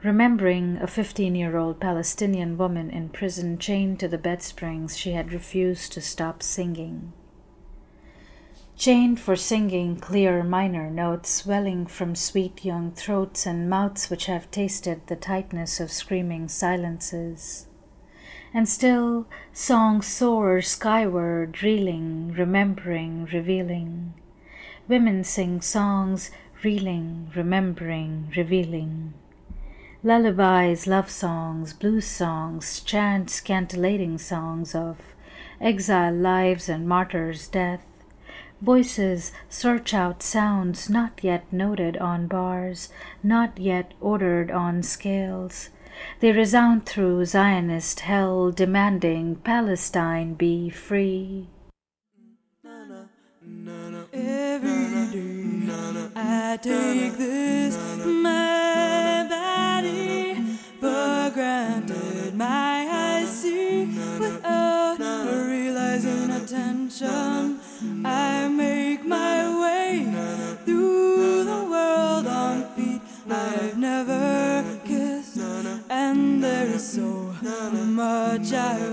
remembering a 15-year-old Palestinian woman in prison chained to the bed springs she had refused to stop singing. Chained for singing clear minor notes welling from sweet young throats and mouths which have tasted the tightness of screaming silences. And still song soars skyward, reeling, remembering, revealing. Women sing songs, reeling, remembering, revealing. Lullabies, love songs, blues songs, chant scintillating songs of exile lives and martyrs' death. Voices search out sounds not yet noted on bars, not yet ordered on scales. They resound through Zionist hell, demanding Palestine be free. Every day I take this, my body for granted. My eyes see without realizing attention. I make my way through the world on feet I've never kissed, and there is so much I